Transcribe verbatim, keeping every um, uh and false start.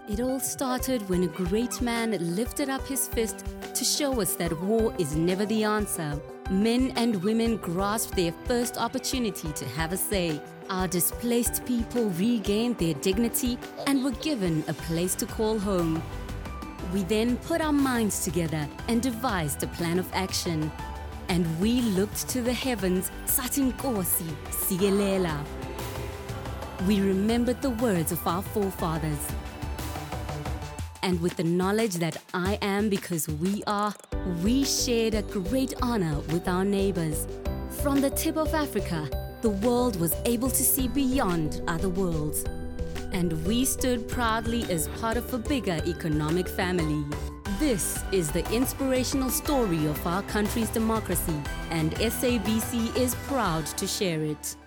It all started when a great man lifted up his fist to show us that war is never the answer. Men and women grasped their first opportunity to have a say. Our displaced people regained their dignity and were given a place to call home. We then put our minds together and devised a plan of action. And we looked to the heavens, Sathi Nkosi, Siyelela. We remembered the words of our forefathers. And with the knowledge that I am because we are, we shared a great honor with our neighbors. From the tip of Africa, the world was able to see beyond other worlds. And we stood proudly as part of a bigger economic family. This is the inspirational story of our country's democracy, and S A B C is proud to share it.